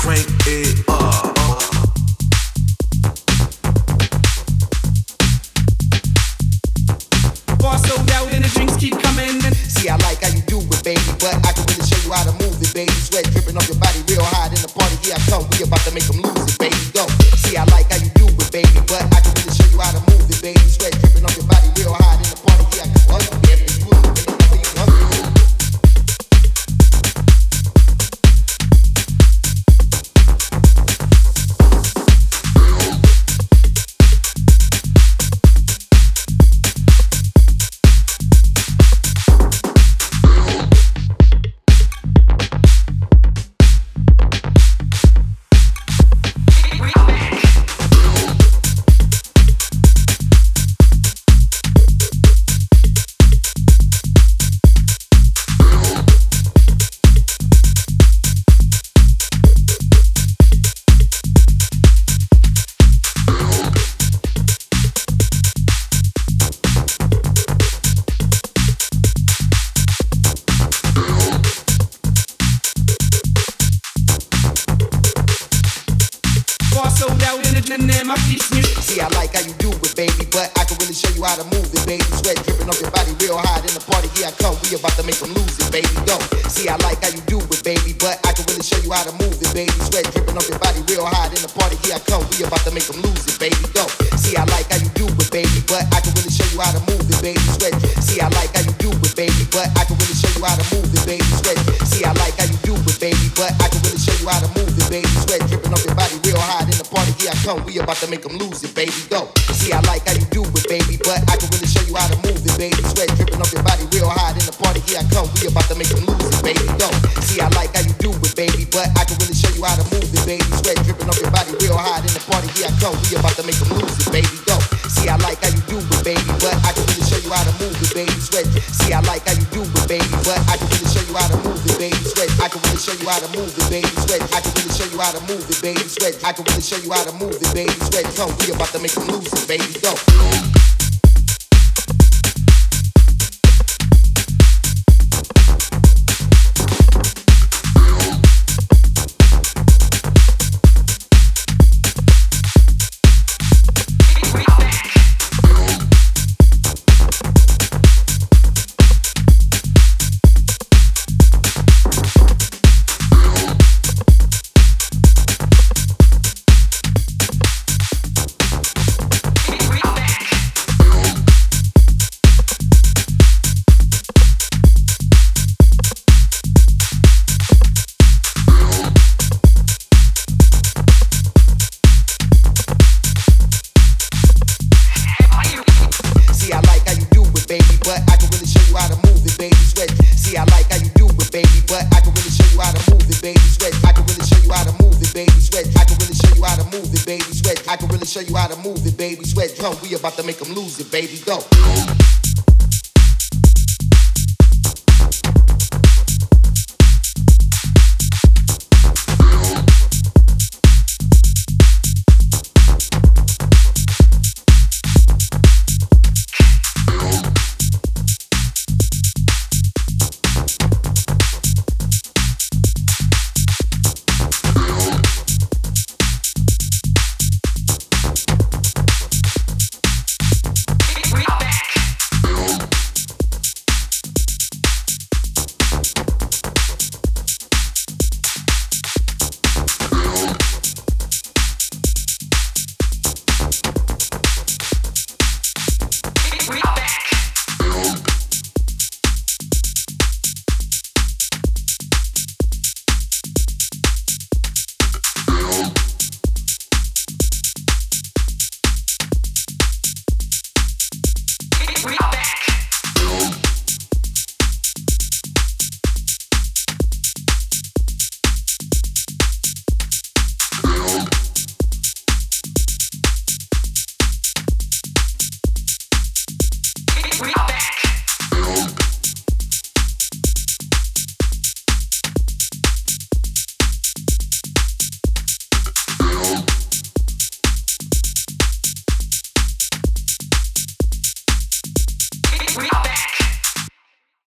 crank it up. Bar sold out and the drinks keep coming. See, I like how you do it, baby, but I can really show you how to move it, baby. Sweat dripping off your body real hot in the party. Here I come, we about to make them lose it, baby. Go. See, I like how you do it, baby, but I can really show you how to move it, baby. Sweat dripping off your body real hot in the party. Here I come, yeah, baby, you move it, baby. See, I like how you do it, baby, but I can really show you how to move it, baby. Sweat dripping off your body real hot in the party. Here I come, we about to make them lose it, baby. Go. See, I like how you do it, baby, but I can really show you how to move it, baby. Sweat dripping off your body real hot in the party. Here I come, we about to make them lose it, baby. Go. See, I like how you do it, baby, but I can really show you how to move it, baby. Sweat. See, I like how you do it, baby, but I can really show you how to move it, baby. Sweat. See, I like how you do it, baby, but I can really show you how to move it, baby. Sweat dripping off your body real hot in the party. Here I come, we about to make them lose it, baby. Go. See, I like how you do it, baby, but I can really show you how to move it, baby. Sweat dripping off your body real hot in the party. Here I come, we about to make them lose it, baby. Go. See, I like how you do it, baby, but I can really show you how to move it, baby. Sweat dripping off your body real hot in the party. Here I come, we about to make them lose it, baby. Go. See, I like how you do it, baby, but I can really show you how to move it, baby. Sweat. See, I like how you do it, baby, but I can really show you how to move it, baby. Sweat. I can really show you how to move it, baby. Sweat. I can really show you how to move it, baby. Sweat. I can really show you how to move it, baby. Sweat. Come, we about to make them lose it, baby. Go. Show you how to move it, baby. Sweat, come, we about to make them lose it, baby. Go. Bring it back.